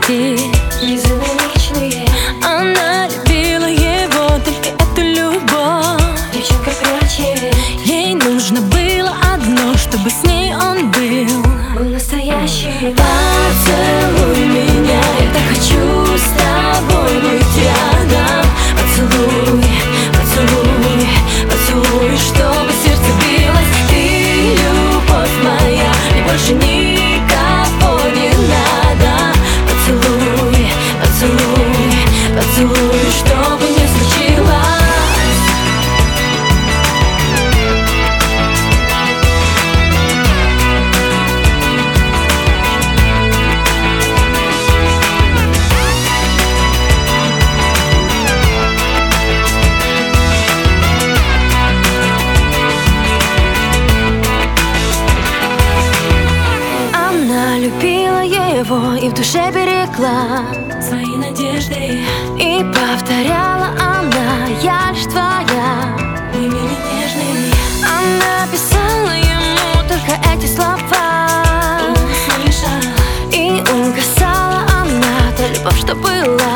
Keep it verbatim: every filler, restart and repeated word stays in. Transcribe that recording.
почти безграничные. Она любила его, только эту любовь. Девчонка прячет, ей нужно было одно, чтобы с ней он был был настоящий. Поцелуй меня, я так хочу с тобой быть рядом. Поцелуй, поцелуй, поцелуй, чтобы сердце билось. Ты любовь моя, мне больше никого не надо. Поцелуй, поцелуй, поцелуй, чтобы не случилось. Любила его и в душе берегла Свои надежды, и повторяла она: я лишь твоя. мой милый нежный. Она писала ему только эти слова, И не слыша, и угасала она, та любовь, что была.